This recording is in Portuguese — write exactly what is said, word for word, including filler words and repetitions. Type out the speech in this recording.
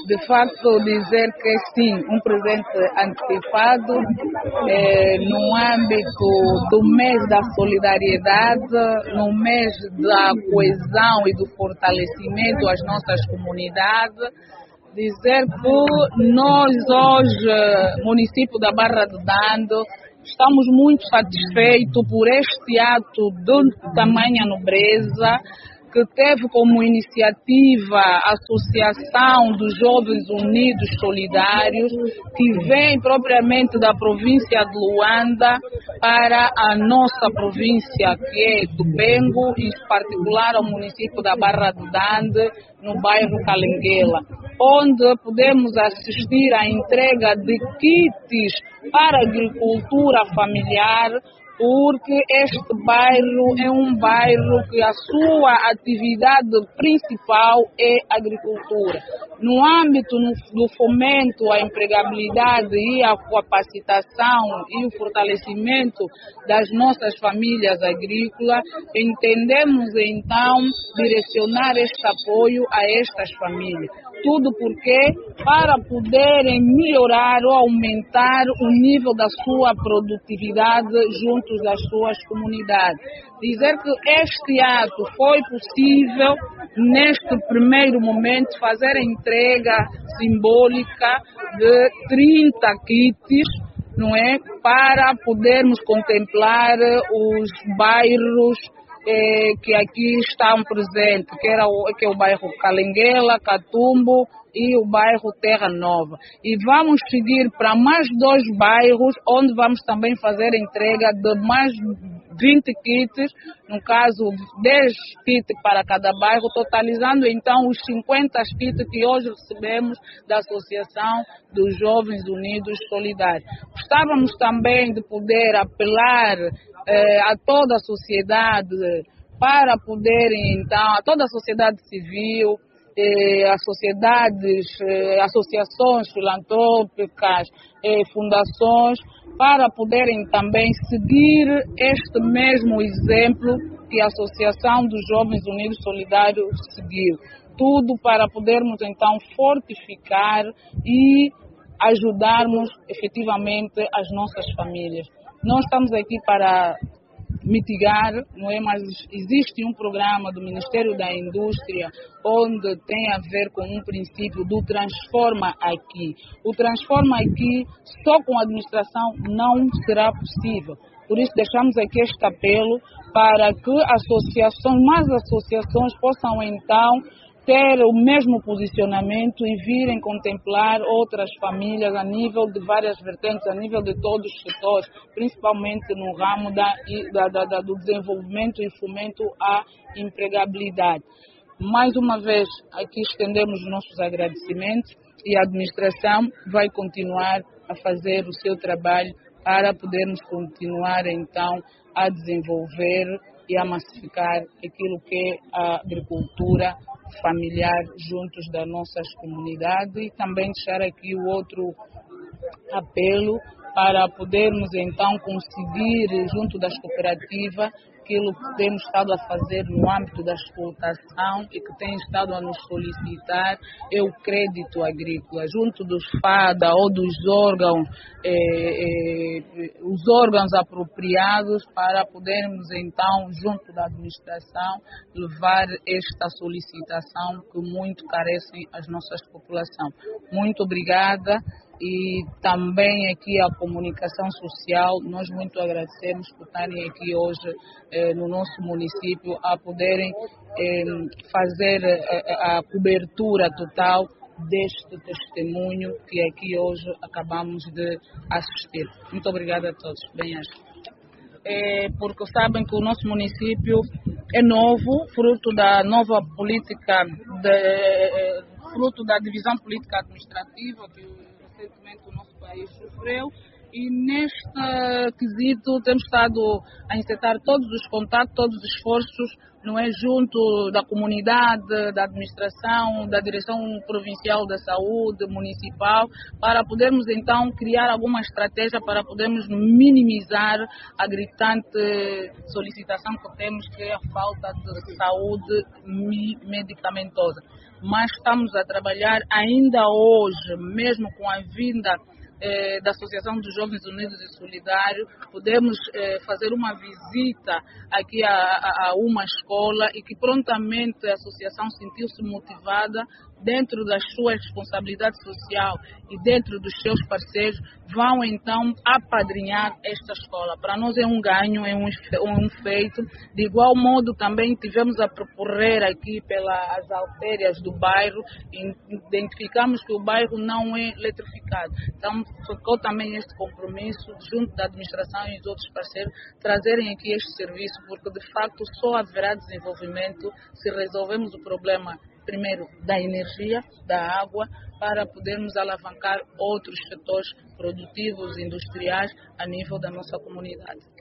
De facto, dizer que sim, um presente antecipado eh, no âmbito do mês da solidariedade, no mês da coesão e do fortalecimento às nossas comunidades. Dizer que nós hoje, município da Barra do Dando, estamos muito satisfeitos por este ato de tamanha nobreza, que teve como iniciativa a Associação dos Jovens Unidos Solidários, que vem propriamente da província de Luanda para a nossa província, que é do Bengo, em particular ao município da Barra do Dande, no bairro Calenguela, onde podemos assistir à entrega de kits para a agricultura familiar, porque este bairro é um bairro que a sua atividade principal é agricultura. No âmbito do fomento à empregabilidade e à capacitação e o fortalecimento das nossas famílias agrícolas, entendemos então direcionar este apoio a estas famílias. Tudo porque para poderem melhorar ou aumentar o nível da sua produtividade junto das suas comunidades. Dizer que este ato foi possível, neste primeiro momento, fazer a entrega simbólica de trinta kits, não é, para podermos contemplar os bairros eh, que aqui estão presentes, que, era o, que é o bairro Calenguela, Catumbo e o bairro Terra Nova. E vamos seguir para mais dois bairros, onde vamos também fazer a entrega de mais vinte kits, no caso dez kits para cada bairro, totalizando então os cinquenta kits que hoje recebemos da Associação dos Jovens Unidos Solidários. Gostávamos também de poder apelar eh, a toda a sociedade para poderem então, a toda a sociedade civil, Eh, as sociedades, eh, associações filantrópicas, eh, fundações, para poderem também seguir este mesmo exemplo que a Associação dos Jovens Unidos Solidários seguiu. Tudo para podermos então fortificar e ajudarmos efetivamente as nossas famílias. Nós estamos aqui para mitigar, não é? Mas existe um programa do Ministério da Indústria onde tem a ver com um princípio do transforma aqui. O transforma aqui só com a administração não será possível. Por isso deixamos aqui este apelo para que associações, mais associações possam então ter o mesmo posicionamento e virem contemplar outras famílias a nível de várias vertentes, a nível de todos os setores, principalmente no ramo da, da, da, da, do desenvolvimento e fomento à empregabilidade. Mais uma vez, aqui estendemos os nossos agradecimentos e a administração vai continuar a fazer o seu trabalho para podermos continuar então a desenvolver e a massificar aquilo que é a agricultura familiar juntos das nossas comunidades, e também deixar aqui o outro apelo para podermos então conseguir junto das cooperativas aquilo que temos estado a fazer no âmbito da explotação e que tem estado a nos solicitar é o crédito agrícola, junto dos FADA ou dos órgãos, eh, eh, os órgãos apropriados para podermos então, junto da administração, levar esta solicitação que muito carece as nossas populações. Muito obrigada. E também aqui a comunicação social, nós muito agradecemos por estarem aqui hoje eh, no nosso município a poderem eh, fazer a, a cobertura total deste testemunho que aqui hoje acabamos de assistir. Muito obrigada a todos. Bem-ajas. É, porque sabem que o nosso município é novo, fruto da nova política, de, fruto da divisão política administrativa que recentemente o nosso país sofreu, e neste quesito temos estado a encetar todos os contatos, todos os esforços, não é, junto da comunidade, da administração, da direção provincial da saúde, municipal, para podermos então criar alguma estratégia para podermos minimizar a gritante solicitação que temos, que é a falta de saúde medicamentosa. mas estamos a trabalhar ainda hoje, mesmo com a vinda Eh, da Associação dos Jovens Unidos e Solidários, podemos eh, fazer uma visita aqui a, a, a uma escola e que prontamente a associação sentiu-se motivada dentro da sua responsabilidade social e dentro dos seus parceiros, vão então apadrinhar esta escola. Para nós é um ganho, é um, um feito. De igual modo também tivemos a percorrer aqui pelas artérias do bairro e identificamos que o bairro não é eletrificado. Então ficou também este compromisso junto da administração e dos outros parceiros trazerem aqui este serviço, porque de facto só haverá desenvolvimento se resolvemos o problema primeiro da energia, da água, para podermos alavancar outros setores produtivos, industriais a nível da nossa comunidade.